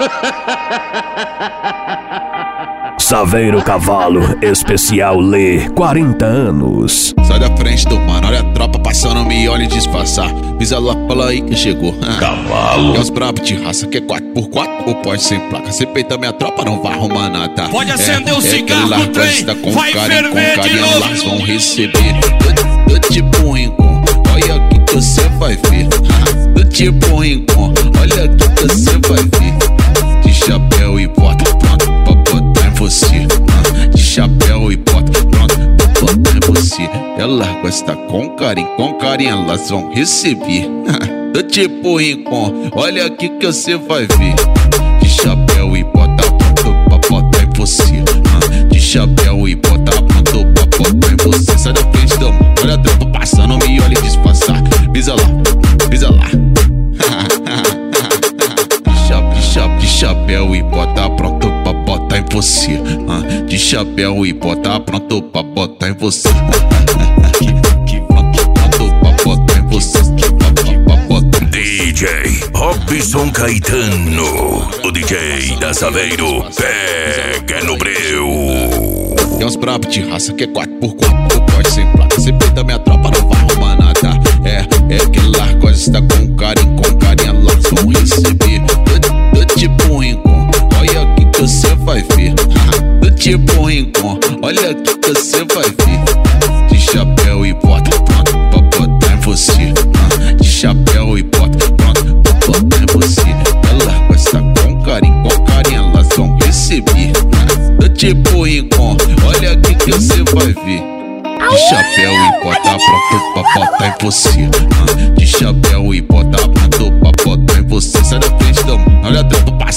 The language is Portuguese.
Saveiro Cavalo Especial Lê 40 anos. Sai da frente do mano, olha a tropa passando, me olha e disfarçar. Visa lá, fala aí que chegou. Cavalo. É os brabos de raça, que é 4x4 ou pode sem placa. Você peita minha tropa, não vai arrumar nada. Pode acender o cigarro do trem, vai ferver de novo. Elas vão receber do tipo rincon, olha aqui que você vai ver. Do tipo rincon, olha aqui que você vai ver. De chapéu e bota, pronto pra botar em você. De chapéu e bota, pronto pra botar em você. Ela gosta com carinho elas vão receber. Do tipo rincon, olha aqui que você vai ver. De chapéu e bota, pronto pra botar em você. De chapéu e bota, pronto pra botar em você. Sai da frente da mão, olha a tropa passando, me olha e disfarçar. Pisa lá, pisa lá. De chapéu e bota pronto pra botar em você. De chapéu e bota pronto pra botar em você. Pronto pra botar em você. DJ Robson Caetano, o DJ da Saveiro, pega no breu. É uns brabos de raça, que é 4x4 ou pode sem placa. Você peita minha tropa, não vai arrumar nada. É que elas gostam com carinho elas vão receber. Do tipo rincon, olha aqui que você vai ver. Do tipo rincon, olha aqui que você vai ver. De chapéu e bota, pronto pra botar em você. De chapéu e bota, pronto pra botar em você. Ela gosta com carinho elas vão receber. Do tipo rincon, olha aqui que você vai ver. De chapéu e bota pronto pra botar em você. De chapéu e bota pronto pra botar em você. Sai da frente da mão, olha a tropa